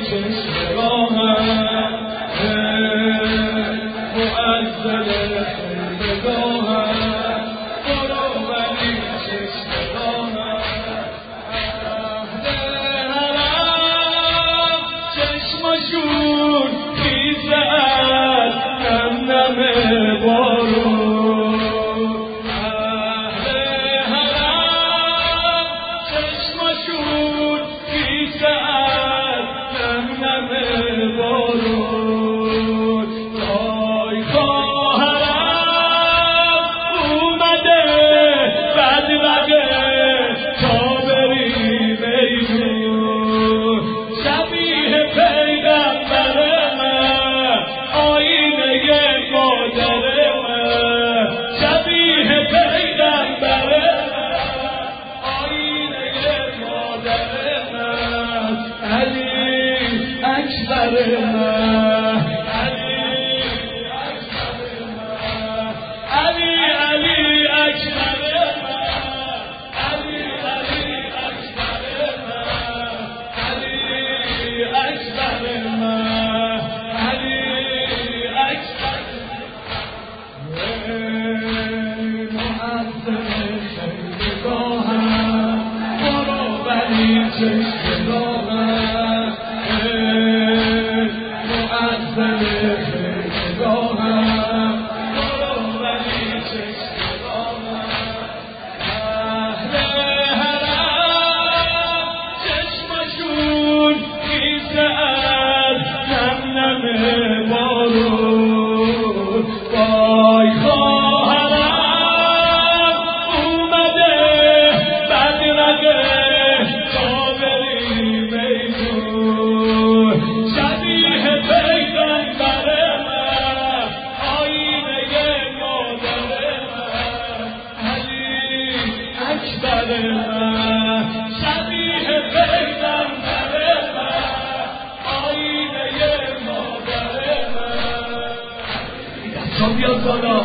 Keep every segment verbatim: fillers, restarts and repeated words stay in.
چشم راهم معزل خیلگاهم برو ولی چشم راهم اهل حرم چشمشون خیزه از نم نم بارون اهل حرم چشمشون خیزه از نم نم بارون دای خواهرم اومده بدبقه تا بری میدون شبیه پیغمبر من آینه مادر من شبیه پیغمبر من آینه مادر من علی اکبر من علی اکبر من علی علی اکبر من علی علی اکبر من علی اکبر من علی اکبر معظم خیلگاهم برو ولی چشم راهم معظم خیلگاهم برو ولی چشم راهم اهل حرم چشمشون خیزه از نم نم بارون وای خواهرم اومده بدرقه تا بری میدون شبیه پیغمبر من آینه مادر من علی اکبر من شبیه پیغمبر من آینه مادر من دستا بیاد بالا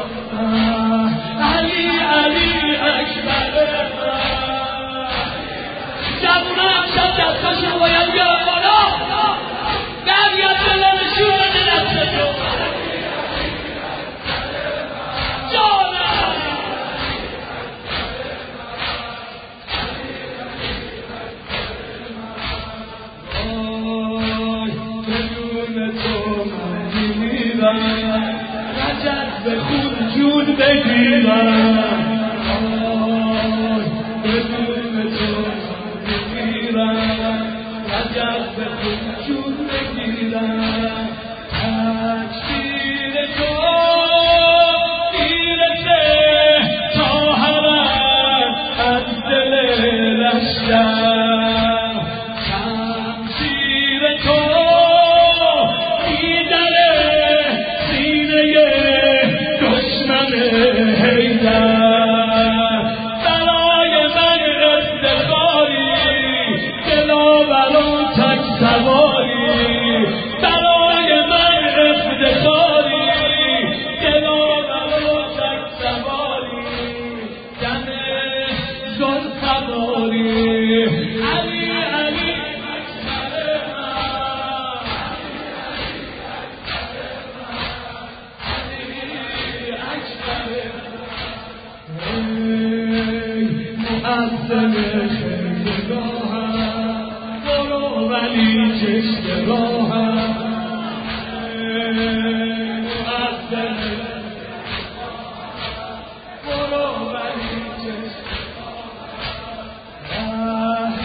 علی علی اکبر من جوونا امشب دستاشون باید بیارن بالا درگرد دلانشون بده دستشون جانم وای بدون تو من میمیرم رجب به خون جون بگیرم وای بدون تو من میمیرم رجب به خون جون بگیرم تکبیر تو میرسه تا حرم از دل لشکر شمشیر تو میدره سینه دشمن حیدر برای من افتخاری دلاور و تک سواری برای من افتخاری دلاور و تک سواری دم ذوالفقاری علی علی اکبر من معظم خیلگاهم برو ولی چشم راهم معظم برو ولی چشم اهل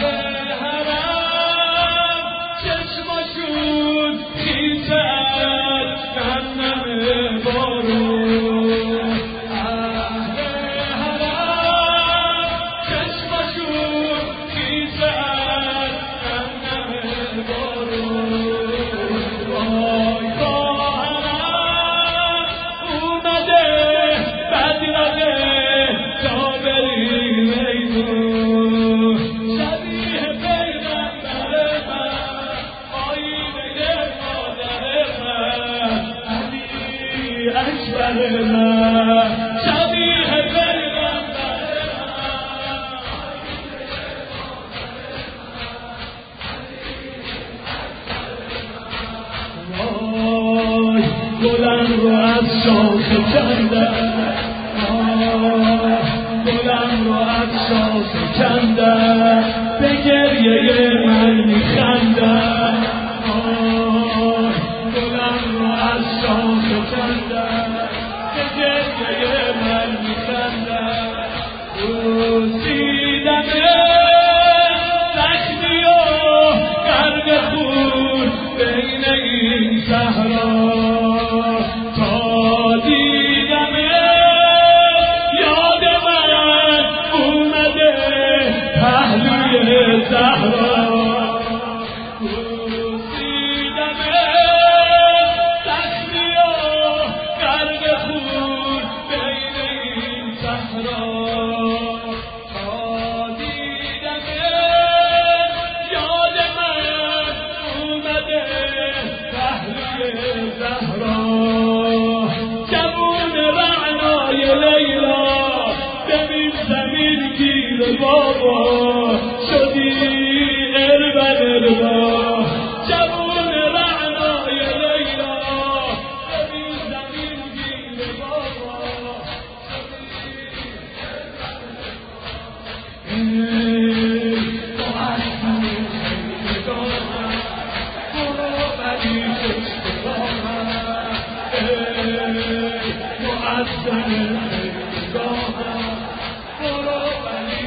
حرم چشمشون خیزه از نم نم بارون اهل حرم چشمشون خیزه از نم نم بارون وای خواهرم اومده بدرقه تا بری میدون شبیه پیغمبر من آینه مادر من علی اکبر من شبیه پیغمبر من گلم رو از شاخه کندن، گلم رو از شاخه کندن، به گریه من میخندن، گلم رو از شاخه کندن، به گریه من میخندن. دیدم زخمی و غرق خون بین این صحرا، تا دیدم یاد من اومده پهلوی زهرا. دیدم زخمی و غرق خون بین این صحرا، بابا شدی اربد اربا، جوون رعنای لیلا، ببین زمین گیر بابا شدی اربد اربا. برو بری اشتباهم، معظم خیلگاهم، برو بری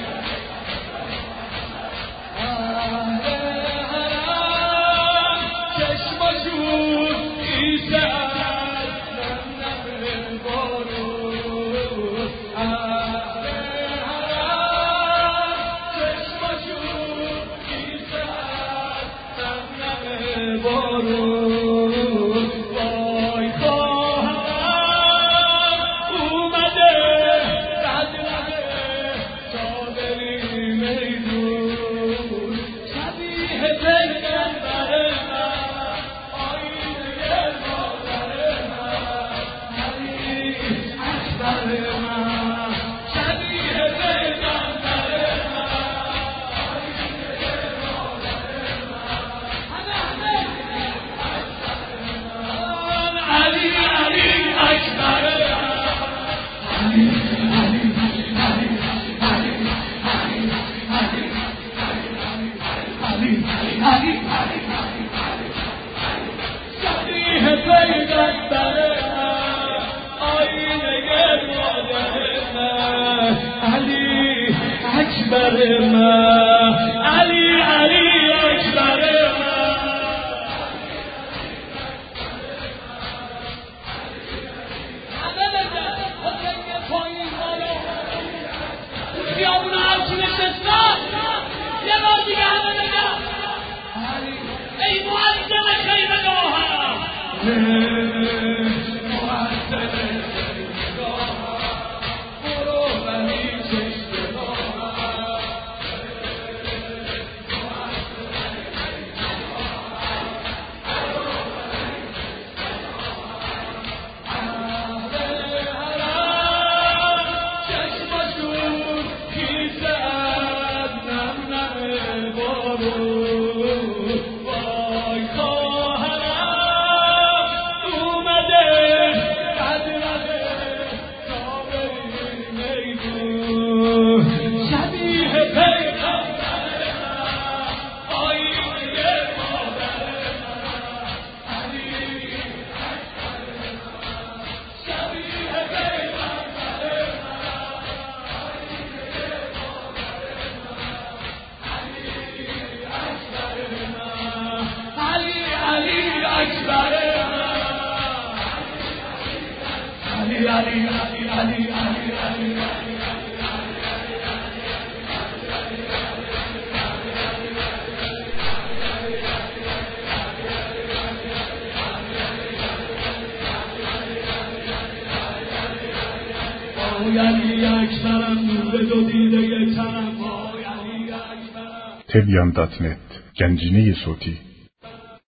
اکبر من، علی علی اکبر من. همه بگن حسین پایین بالا خیابون هرچی نشستن، یه بار دیگه همه بگن ای معظم خیمگاهم، معظم خیمگاهم، برو بری علی علی علی علی علی تبیان دات نت گنجینه صوتی